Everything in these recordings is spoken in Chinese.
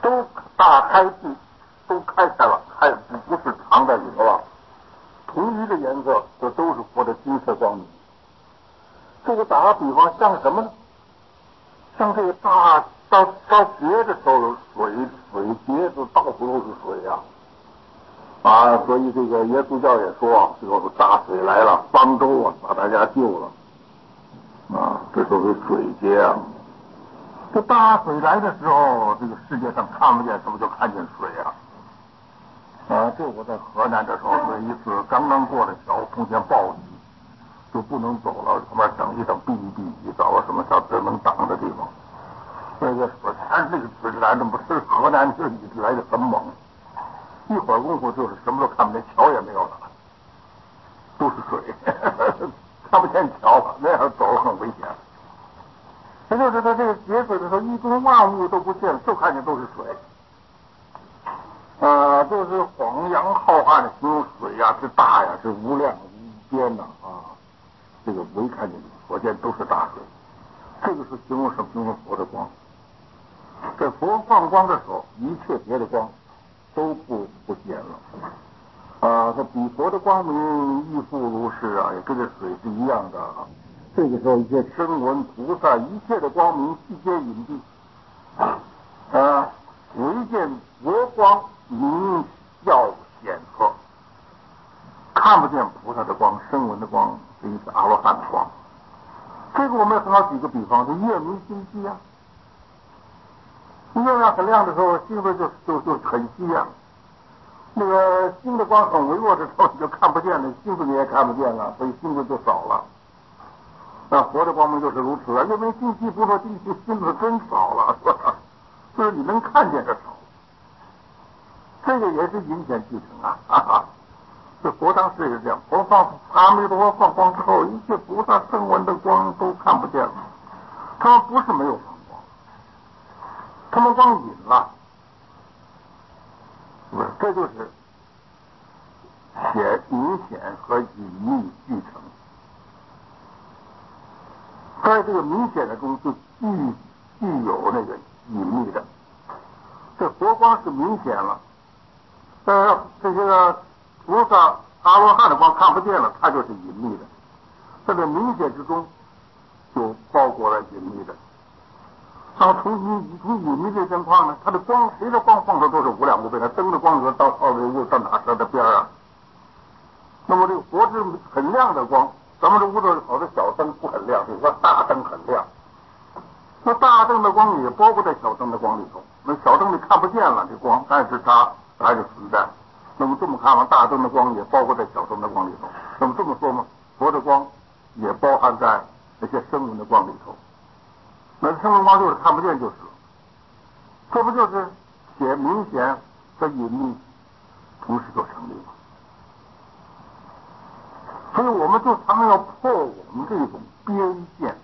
都大开闭，都开开了，不是藏在里头啊。同一个颜色，这都是佛的金色光明。这个打个比方，像什么呢？像这个到节的时候，水节子到处都是水啊！所以这个耶稣教也说，这个大水来了，方舟啊，把大家救了啊！这都是水节啊。这大水来的时候，这个世界上看不见什么，就看见水啊！这我在河南的时候，有一次刚刚过了桥，碰见暴雨，就不能走了，旁边等一等，避一避雨，找个什么小灯能挡的地方。那个水，这个水来的不是河南这雨来的很猛，一会儿功夫就是什么都看不见，桥也没有了，都是水，看不见桥了，那样走很危险。也就是说，这个节水的时候，一中万物都不见，就看见都是水。就是晃洋浩瀚的形容水呀，是大呀，是无量无边的啊。这个没看见，所见都是大水。这个是形容什么？形容佛的光。在佛放光的时候，一切别的光都不见了。这比佛的光明亦复如是啊，也跟这水是一样的啊。这个时候，一切声闻菩萨，一切的光明悉皆隐蔽唯见佛光明耀显赫，看不见菩萨的光、声闻的光，这是阿罗汉的光。这个我们很好举个比方，就月明星稀啊。月亮很亮的时候，星子就很稀啊。那个星的光很微弱的时候，你就看不见了，星子你也看不见了，所以星子就少了。那佛的光明就是如此啊，月明星稀不说星子真少了，是吧？就是你能看见的少。这个也是隐显继承啊！这佛当时也是这样，阿弥陀佛放光之后，一切菩萨声闻的光都看不见了。他们不是没有放光，他们光隐了。这就是明显和隐秘俱成。在这个明显的中，就具有那个隐秘的。这佛光是明显了。这些个菩萨阿罗汉的光看不见了，它就是隐秘的。在这明显之中，就包裹了隐秘的。从隐秘这情况呢，它的光，谁的光放出都是无量无边的，灯的光到哪设的边啊？那么这个佛是很亮的光，咱们这屋子好多小灯不很亮，有个大灯很亮。那大灯的光也包括在小灯的光里头，那小灯你看不见了这光，但是它还是存在。那么这么看嘛，大灯的光也包括在小灯的光里头。那么这么说嘛，佛的光也包含在那些声闻的光里头。那声闻光就是看不见就是了，这不就是写明显和隐秘同时就成立了？所以我们就常常要破我们这种边线。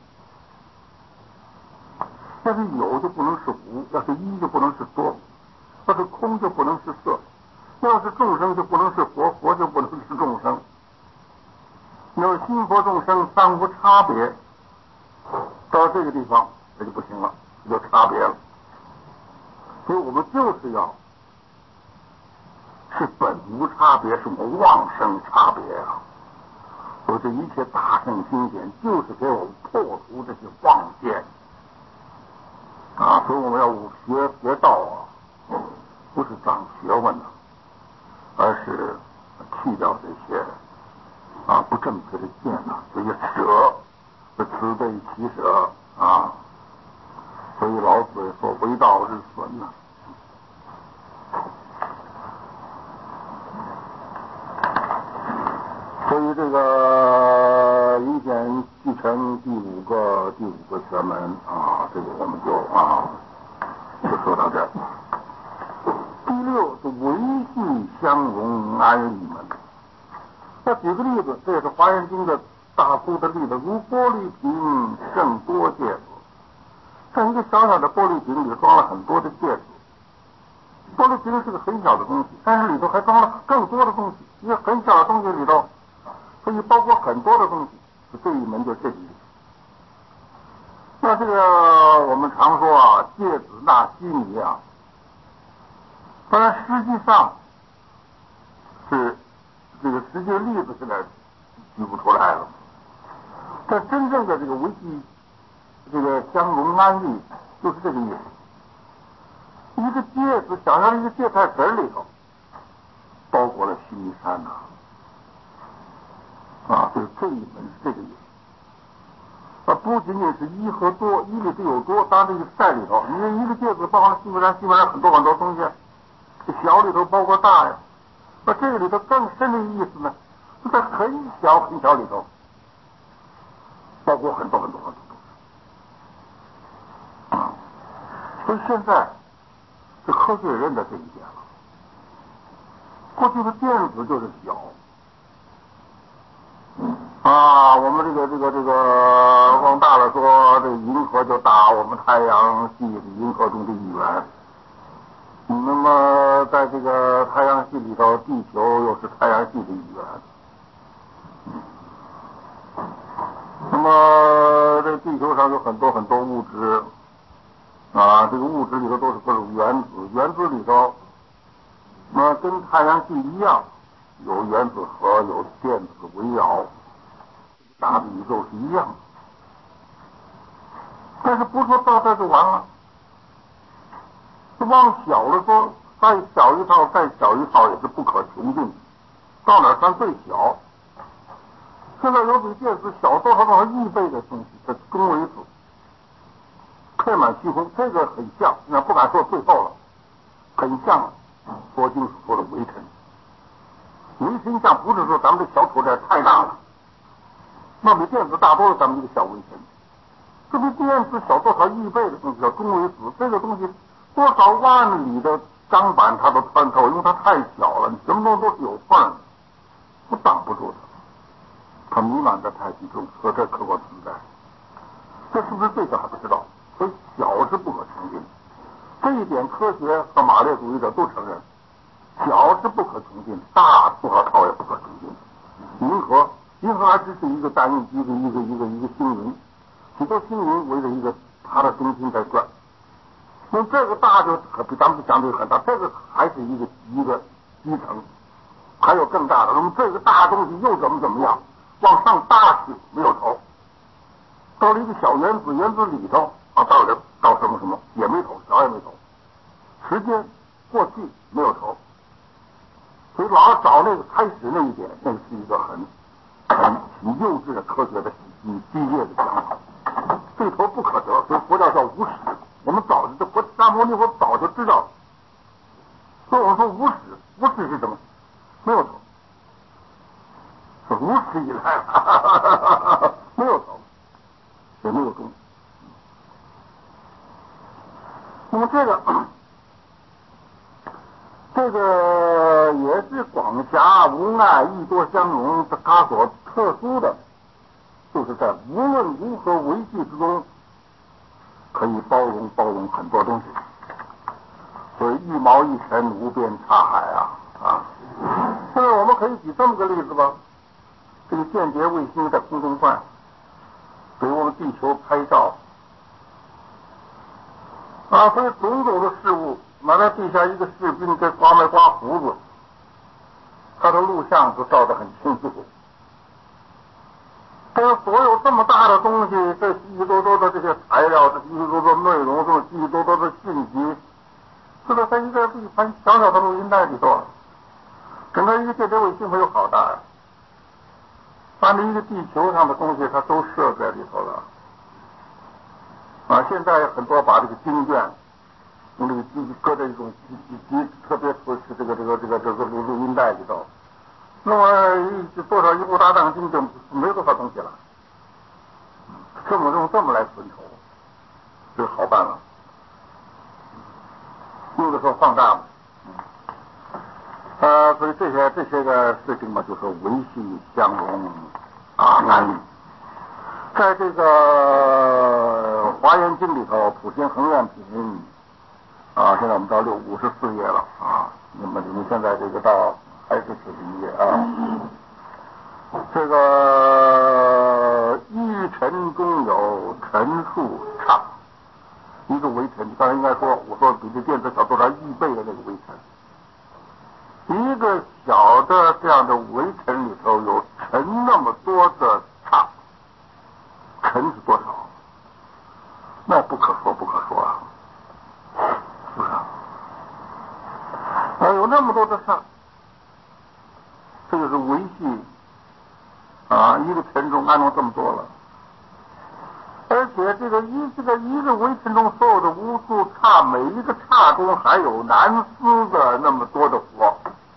要是有就不能是无，要是一就不能是多，要是空就不能是色，要是众生就不能是佛，佛就不能是众生。要是心佛众生三无差别，到这个地方这就不行了，有差别了。所以我们就是要是本无差别，是我们妄生差别啊！所以这一切大圣经典就是给我们破除这些妄见。所以我们要学道不是长学问而是去掉这些不正确的见这些舍，慈悲喜舍所以老子说为道日损所以这个明显继承第五个学门这个我们就说到这儿。第六是维系相容安利门。再举个例子，这也是华严经的大粗的例子，如玻璃瓶盛多芥子。像一个小小的玻璃瓶里装了很多的芥子。玻璃瓶是个很小的东西，但是里头还装了更多的东西。一个很小的东西里头可以包括很多的东西，这一门就这个意思。那这个我们常说芥子纳稀泥当然实际上是这个实际例子现在举不出来了。但真正的这个维系这个相容安利就是这个意思。一个芥子，想象一个芥菜籽里头包裹了须弥山呐，就是这一门是这个意思。不仅仅是一和多，一里头有多，当然这个菜里头，因为一个芥子包含了须弥山，须弥山很多很多东西，这小里头包括大呀。那这个里头更深的意思呢，就在很小很小里头包括很多很多很多东西。所以现在这科学认得这一点了。过去的电子就是小我们这个往大了说，这银河就大我们太阳系的银河中的一员。那么在这个太阳系里头，地球又是太阳系的一员。那么这地球上有很多很多物质这个物质里头都是各种原子，原子里头跟太阳系一样，有原子核，有电子围绕，大的宇宙是一样的。但是不说到这就完了，往小了说，再小一套再小一套也是不可穷尽，到哪算最小？现在有比电子小多少多少亿倍的东西，这中微子配满虚空，这个很像，那不敢说最后了，很像佛经所说的微尘。微尘像不是说咱们这小土点太大了，那比电子大多了，咱们这个小微尘。这比电子小多少亿倍的东西叫中微子，这个东西多少万里的钢板它都穿透，因为它太小了，你什么东西都是有缝，不挡不住它，它弥漫在大气中，和这客观存在。这是不是最小还不知道，所以小是不可穷尽。这一点科学和马列主义者都承认，小是不可穷尽，大多少套也不可穷尽。银河还只是一个单一一个星云，许多星云围着一个它的中心在转。那这个大就比咱们相对很大，这个还是一个基层，还有更大的。那么这个大东西又怎么样，往上大去没有头，到了一个小原子，原子里头到什么也没头，小也没头。时间过去没有头，所以老找那个开始那一点，那是一个很幼稚的科学的激烈的想法，对头不可得，所以佛教叫无始。我们早就释迦牟尼佛早就知道，所以我们说无始是什么？没有头，是无始以来没有头，也没有终。那么这个也是广狭无碍，义多相容，它所特殊的，就是在无论如何维系之中，可以包容很多东西。所以一毛一尘，无边差海现在我们可以举这么个例子吧，这个间谍卫星在空中转，给我们地球拍照所以种种的事物，拿在地下一个士兵在刮眉刮胡子，他的录像都照得很清楚。但是所有这么大的东西，这稀稀多多的这些材料，这稀稀多多内容，这么稀稀多多的信息，这都在一个小小的录音带里头，整个一个间谍卫星没有好大把一个地球上的东西，它都设在里头了。现在很多把这个经卷用这个搁在一种特别是这个录音带里头，那么多少一部大藏经就没多少东西了，用这么来存储，这好办了。有的时候放大了，所以这些个事情嘛，就是维系相容安利。在这个华严经里头，普贤恒愿品现在我们到54页了那么你们现在这个到还是41页这个一尘中有尘数差，一个微尘，当然应该说，我说比这电子小多少亿倍的那个微尘， 一个小的这样的微尘里头有尘那么多的刹，尘是多少？那不可说不可说啊，是不是？有那么多的刹，这就是维系一个尘中安装这么多了。而且这个一个微尘中所有的无数刹，每一个刹中还有难思的那么多的佛。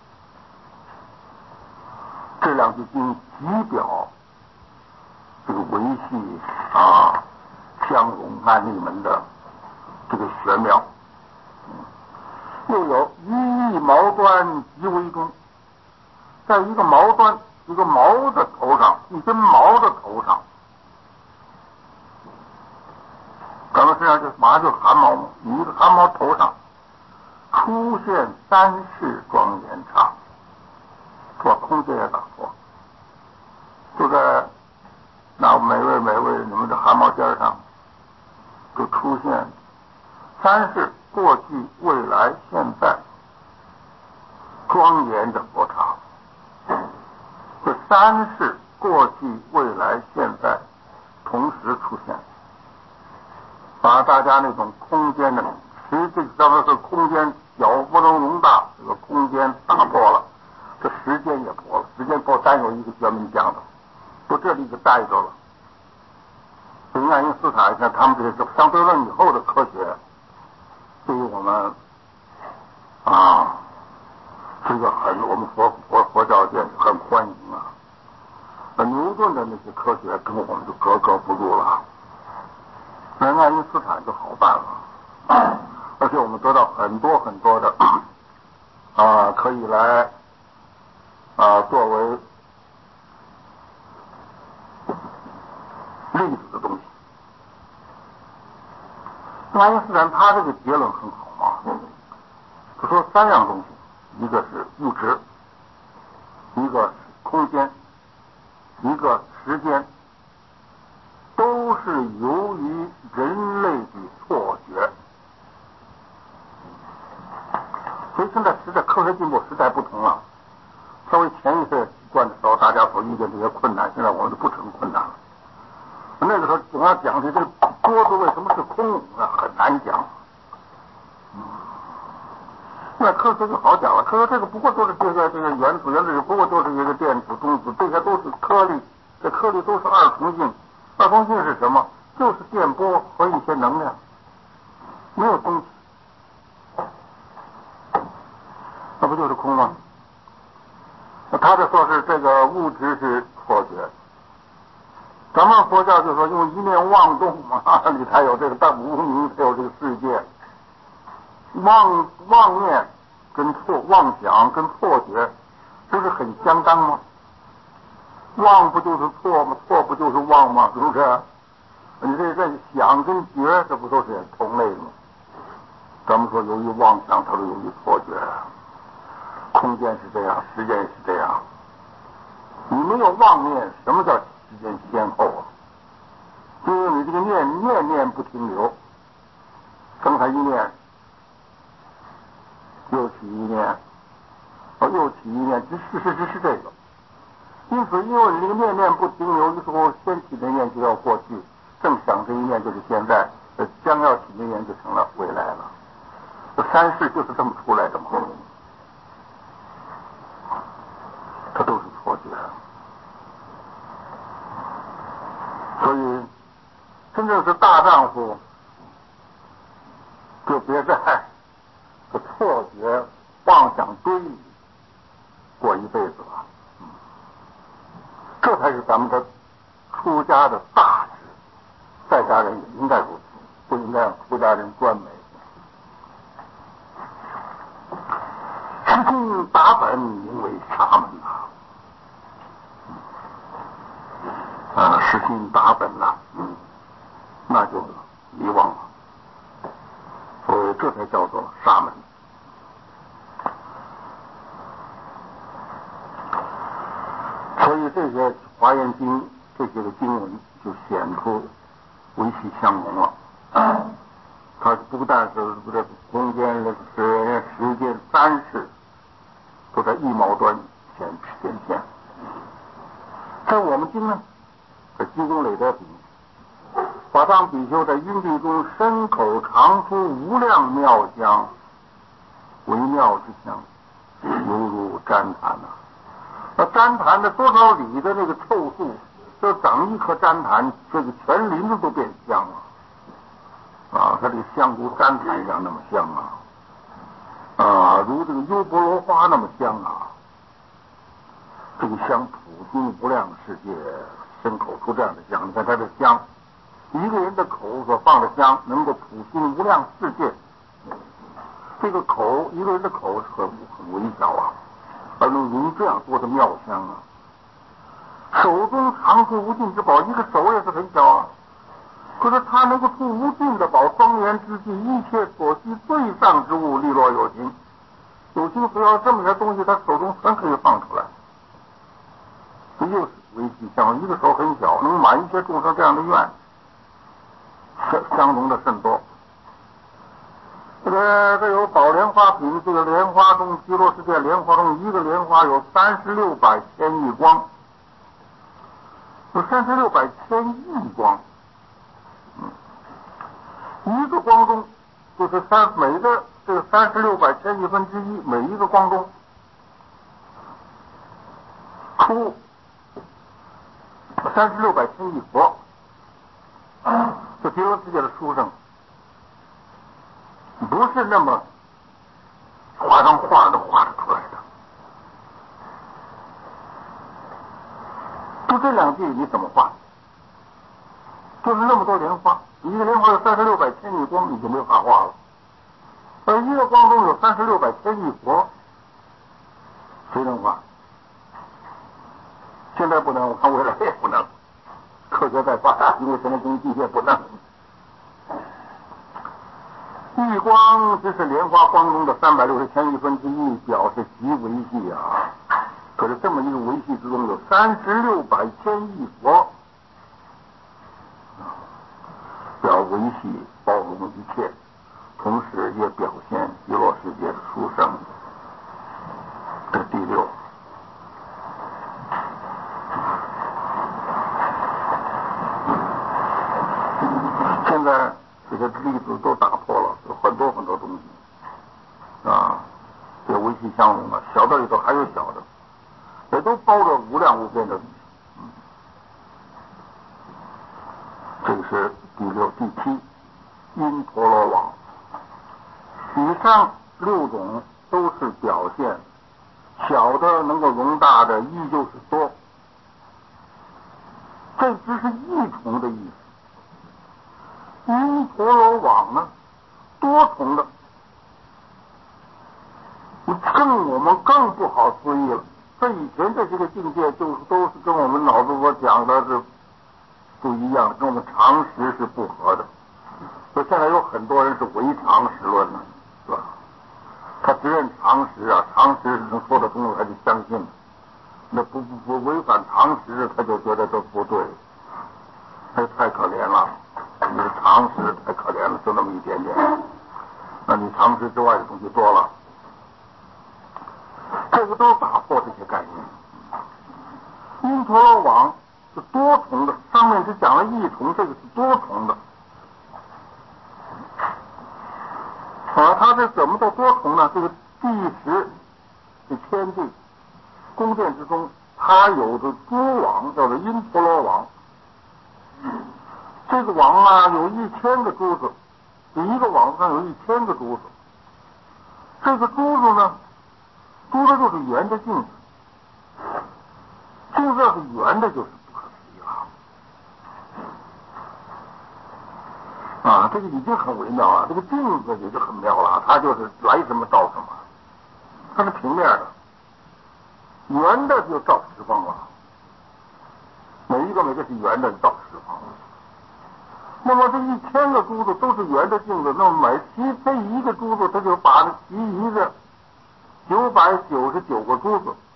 这两句经极表这个维系相容安立门的这个玄妙。又有一毛端极为中，在一个毛端，一个毛的头上，一根毛的头上，咱们身上就马上就是汗毛嘛，你一个汗毛头上出现三世庄严刹，说空间也打破，就在那每位你们的汗毛尖上就出现三世过去未来现在庄严的佛刹。这三世过去未来现在同时出现，把大家那种空间的实际上的是空间小不能容大，这个空间打破了，这时间也破了，时间破单有一个学门讲的，都这里就带着了。所以爱因斯坦像他们这个相对论以后的科学，对于我们是一个我们佛教界很欢迎啊。牛顿的那些科学跟我们就格格不入了，那爱因斯坦就好办了，而且我们得到很多很多的可以来作为例子的东西。爱因斯坦他这个结论很好嘛，他说三样东西，一个是物质，一个是空间，一个时间，都是由于人类的错觉。所以现在时代科学进步时代不同了，稍微前一次惯的时候，大家所遇见这些困难，现在我们就不成困难了。那个时候总要讲这个桌子为什么是空，那很难讲。那科学就好讲了，科学这个不过都是这个原子不过都是一个电子中子，这些都是颗粒，这颗粒都是二重性。二重性是什么？就是电波和一些能量，没有东西，那不就是空吗？他就说是这个物质是错觉。咱们佛教就说用一念妄动嘛，你才有这个无明，才有这个世界。妄念跟妄想跟错觉不是很相当吗？妄不就是错吗？错不就是妄吗？是不是？你这想跟觉，这不都是同类吗？咱们说由于妄想，它是由于错觉。空间是这样，时间是这样。你没有妄念，什么叫时间先后啊？因为你这个念不停留，刚才一念，又起一念，又起一念，只是这个。因此，因为你这个念不停留，有时候先起的念就要过去，正想这一念就是现在，将要起的念就成了未来了。这三世就是这么出来的嘛，它都是错觉。所以，真正是大丈夫，就别在这错觉、妄想堆里过一辈子了。这才是咱们的出家的大事，在家人也应该如此，不应该让出家人专美。实心达本名为沙门实心达本那就遗忘了，所以这才叫做沙门。所以这些华严经这些个经文就显出维系相融了。它不但是这空间、时间三世都刚比丘在因地中身口常出无量妙香，微妙之香，犹如旃檀呐。那旃檀的多少里的那个臭素，就长一颗旃檀，这个全林子都变香了啊！它这个香如旃檀一样那么香啊，如这个优婆罗花那么香啊！这个香普经无量世界，身口出这样的香。你看它的香，一个人的口所放的香，能够普经无量世界。这个口，一个人的口是很微小啊，而能容这样多的妙香啊！手中常出无尽之宝，一个手也是很小啊，可是他能够出无尽的宝，庄严之际，一切所需最上之物，利落有情。有情所要这么些东西，他手中全可以放出来。这又是微细香，一个手很小，能满一切众生这样的愿，相容的甚多。这有宝莲花品，这个莲花中，极乐世界莲花中，一个莲花有3600千亿光，有3600千亿光，一个光中就是每个这个3600千亿分之一，每一个光中出3600千亿佛，这极乐世界的殊胜，不是那么画上画都画得出来的。就这两句你怎么画？就是那么多莲花，一个莲花有3600千亿光，你就没有法画了。而一个光中有3600千亿佛，谁能画？现在不能，我看未来也不能。科学再发达，因为什么工具也不能。一光只是莲花光中的360千亿分之一，表示极微细啊。可是这么一个微细之中有3600千亿佛，表微细包容一切，同时也表现极乐世界的殊胜。这第六。现在这些例子都打破了，有很多很多东西啊，这微细相容啊，小的里头还有小的，也都包着无量无边的。这个是第六、第七，因陀罗网。以上6种都是表现，小的能够容大的依旧是多，这只是一重的意思。因陀罗网呢，多重的，我们更不好思议了。这以前这些个境界，都是跟我们脑子所讲的是不一样，跟我们常识是不合的。所以现在有很多人是唯常识论的，是吧？他只认常识啊，常识能说得通，他就相信。那不违反常识，他就觉得这不对，这太可怜了。你的常识太可怜了，就那么一点点。那你常识之外的东西多了，这个都打破这些概念。因陀罗网是多重的，上面只讲了一重，这个是多重的。它是怎么的多重呢？这个第10是天地宫殿之中，它有着蛛网，叫做因陀罗网。这个网啊，有1000个珠子，一个网上有1000个珠子。这个珠子呢，珠子就是圆的镜子，镜子要是圆的，就是不可思议了。啊，这个已经很微妙了，这个镜子也就很妙了，它就是来什么照什么，它是平面的，圆的就照十方了，每一个是圆的照十方了。那么这1000个珠子都是圆的镜子，那么这一个珠子，它就把其余的999个珠子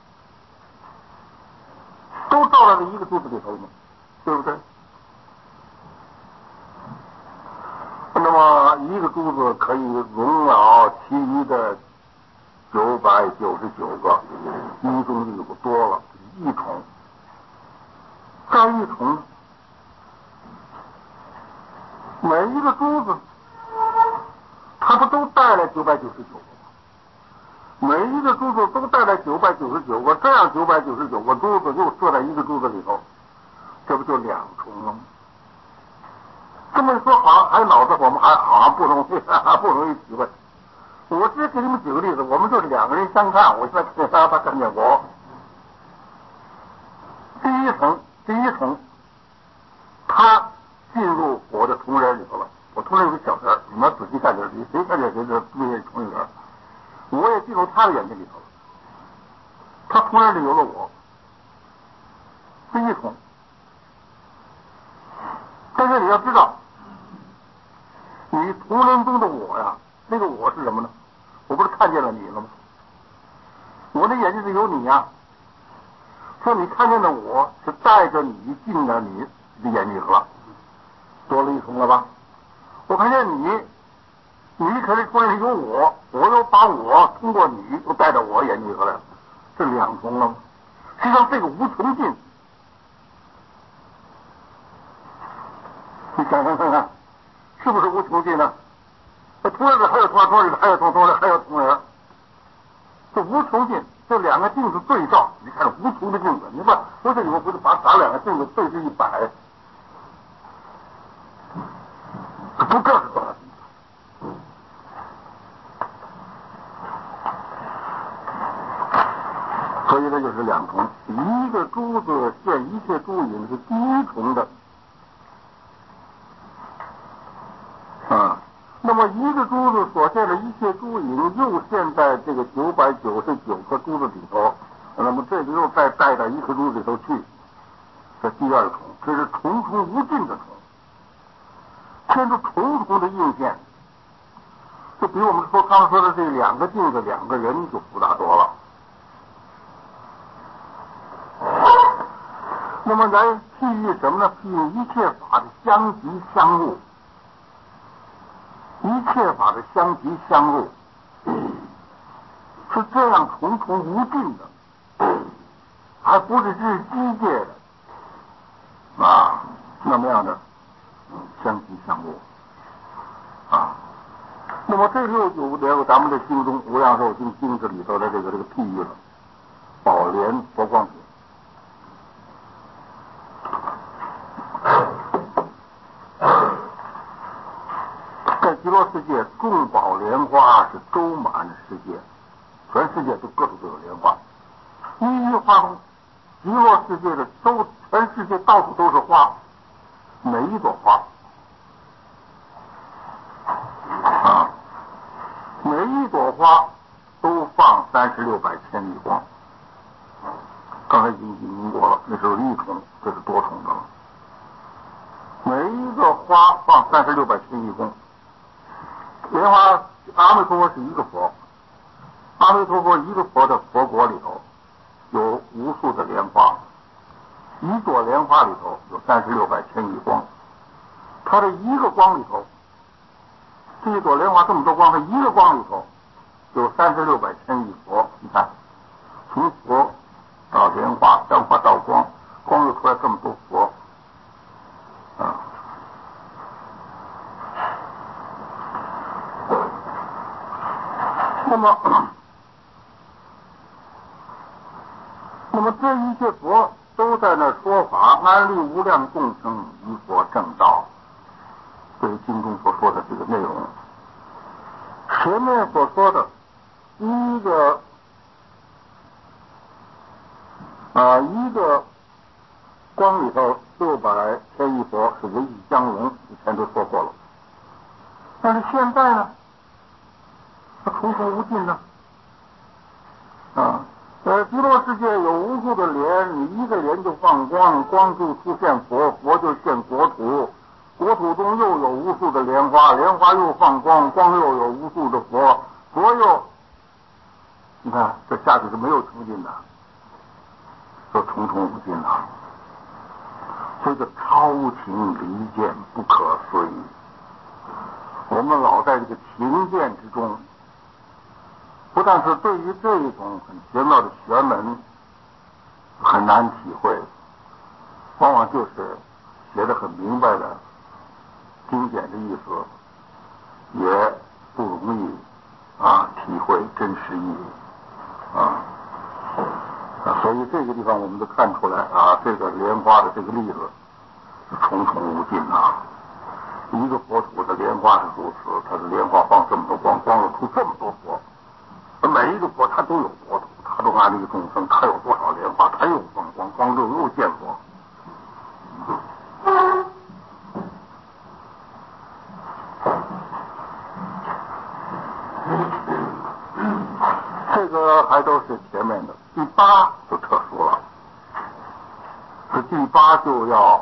都照到这一个珠子里头嘛，对不对？那么一个珠子可以容了其余的999个，一中就多了一重，再一重都带来999个，每一个珠子都带来999个，这样999个珠子又射在一个珠子里头，这不就2重了吗？这么一说，好像还脑子我们还好像不容易体会。我直接给你们举个例子，我们就是2个人相看，我现在看见他看见我。第一层，他进入我的同人里头了。我同人有个小人，你们仔细看点，谁看见谁的对面同人，我也进入他的眼睛里头了。他同人里有了我，第一重。但是你要知道，你同人中的我呀，那个我是什么呢？我不是看见了你了吗？我的眼睛里有你呀。说你看见的我是带着你进了你的眼睛了，多了一重了吧？我看见你可是同人里有我，我又把我通过你又带到我眼睛里来了，这2重了吗？实际上这个无穷尽，你想想看看，是不是无穷尽呢？同人里还有同人里还有同人还有同人，这无穷尽，这2个镜子对照，你看无穷的镜子，你把不是你们不是把2个镜子对置一摆，不知道是多少镜子。所以这就是2重，一个珠子现一切珠影是第一重的。那么一个珠子所现的一切珠影又现在这个999颗珠子里头，那么这个又再带到一颗珠子里头去，这第2重，这是重重无尽的重，牵出重重的应现，就比我们刚说的这2个镜子2个人就复杂多了。那么来譬喻什么呢？譬喻一切法的相即相入。一切法的相即相入，是这样重重无尽的，还不是日机界的那么样的相即相入那么这就有连有咱们的经中无量寿经这里头的这个譬喻了，宝莲佛光品。在极乐世界，众宝莲花是周满世界，全世界都各处都有莲花。一花中，极乐世界的全世界到处都是花，每一朵花每一朵花都放3600千亿光。刚才已经明过了，那是1重，这是多重的了。每一个花放3600千亿光。莲花，阿弥陀佛是一个佛，阿弥陀佛一个佛的佛国里头有无数的莲花，一朵莲花里头有3600千亿光，它的一个光里头，这一朵莲花这么多光，它一个光里头有3600千亿佛。你看，从佛到莲花，莲花到光，光又出来这么多佛那么这一切佛都在那说法，安利无量众生依佛正道，这是经中所说的这个内容。前面所说的一个光里头600千亿佛是唯一相融，以前都说过了。但是现在呢，它重重无尽呢极乐世界有无数的莲，你一个莲就放光，光就出现佛，佛就现国土，国土中又有无数的莲花，莲花又放光，光又有无数的佛，佛又，你看这下去是没有穷尽的，说重重无尽所以这超情离见不可思议。我们老在这个情见之中，不但是对于这一种很玄妙的学门很难体会，往往就是写得很明白的经典的意思，也不容易体会真实意义所以这个地方我们就看出来这个莲花的这个例子是重重无尽一个佛土的莲花是如此，它的莲花放这么多光，光了出这么多佛，每一个佛它都有佛土，它都按这个众生，它有多少莲花，它又放光，光又见佛。这个还都是前面的，第八就特殊了。这第八就要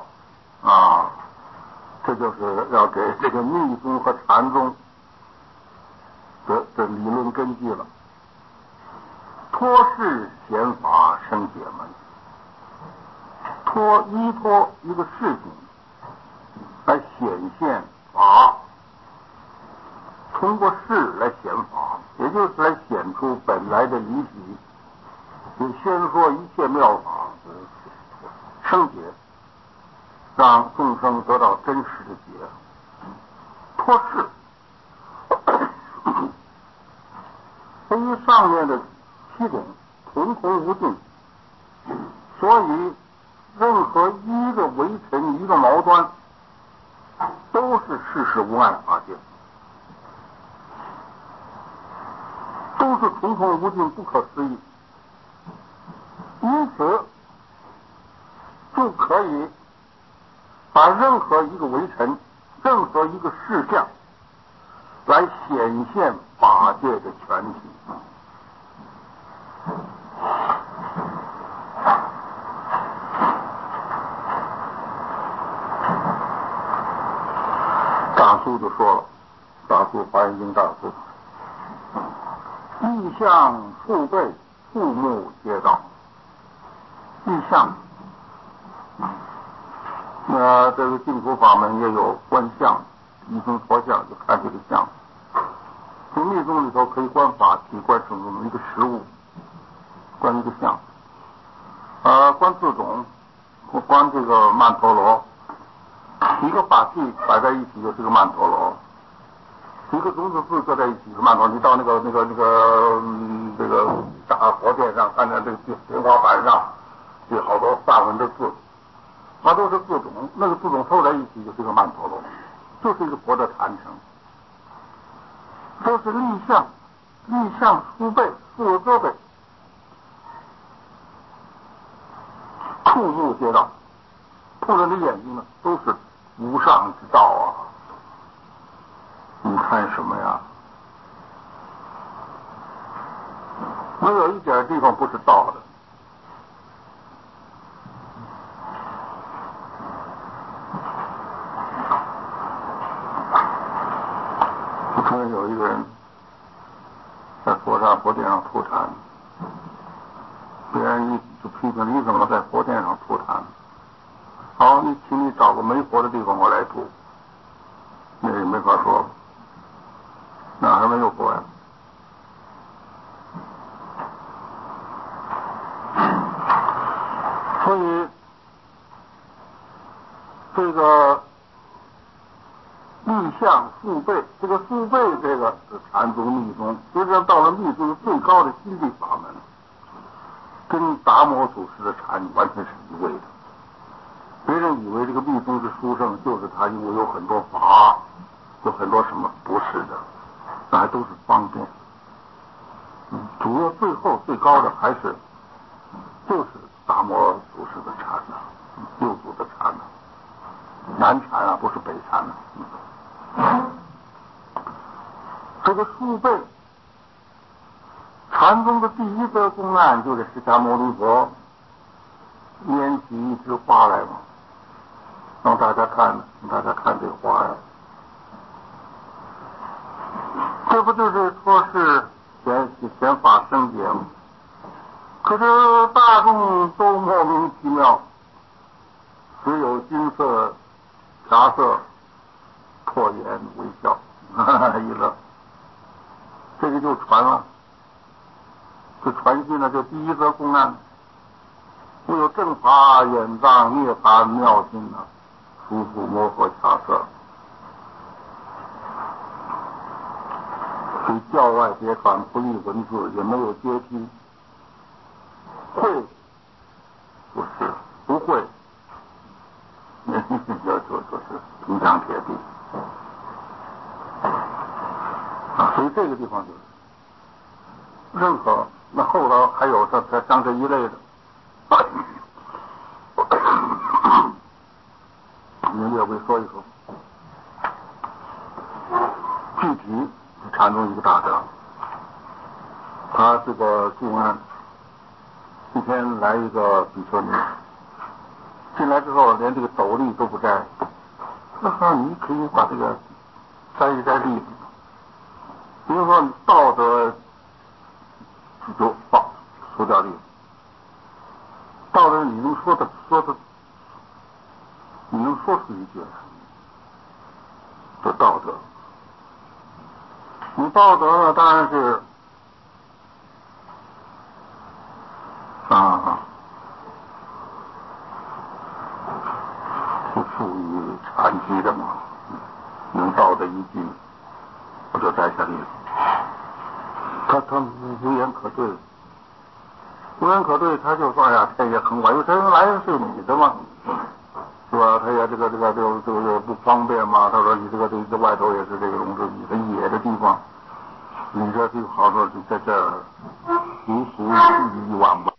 这就是要给这个密宗和禅宗的理论根据了。托事显法生解门，依托一个事情来显现法，通过事来显法，也就是来显出本来的离体，就先说一切妙法生解，让众生得到真实的解。托事由于上面的七种重重无尽，所以任何一个微尘一个毛端都是世事无碍法界，都是重重无尽不可思议，因此就可以把任何一个微尘任何一个事项来显现法界的全体。大苏就说了，大苏华严经大苏，意象数倍，触目皆到。意象这个净土法门也有观相，一宗佛像就看这个相。从密宗里头可以观法体，观什么一个实物，观一个相观自种，观这个曼陀罗，一个法器摆在一起就是个曼陀罗，一个种子字搁在一起是曼陀罗。你到这个大佛殿上看见这个天花板上有好多梵文的字，它都是字种，那个字种凑在一起就是个曼陀罗，就是一个佛的坛城。这是立相数倍，数个倍，触目皆到，碰着你眼睛呢都是无上之道你看什么呀？没有一点地方不是道的。我看有一个人在佛殿上吐痰，别人就批评你怎么在佛殿上吐痰？好，请你找个没佛的地方我来吐，那也没法说，哪还没有佛呀？所以这个立相数倍，这个数倍这个是禅宗密宗，实际上到了密宗最高的心地法门，跟达摩祖师的禅完全是一味的。别人以为这个密宗是殊胜，就是他因为有很多法，有很多什么，不是的，那还都是方便。主要最后最高的还是就是达摩祖师的禅六祖的禅南禅不是北禅这个数倍，禅宗的第一个公案就是释迦牟尼佛拈起一枝花来嘛，让大家看这个花呀，这不就是说是显法生解吗？可是大众都莫名其妙，只有金色茶色破颜微笑一乐，这个就传了，这传信呢就第一则公案，我有正法眼藏涅槃妙心舒服摩诃茶色。 所以教外别传，不译文字，也没有阶梯。会不是，不会，就是铜墙铁壁啊。所以这个地方就是任何那后头还有像这一类的，您略微说一说。具体禅宗一个大德，他这个住安一天来一个比丘尼，进来之后连这个斗笠都不摘，那你可以把这个摘一摘笠子，比如说你道德就除掉笠子，道德你能你能说出一句来，这道德。你道德呢，当然是是属于禅机的嘛，能道德一句，我就摘下例子。他无言可对，无言可对，他就说呀，天也很广，因为这人来是你的嘛，是吧？他也这个不方便嘛。他说你这外头也是这个龙是你的野的地方，你这就好说在这儿胡一万吧。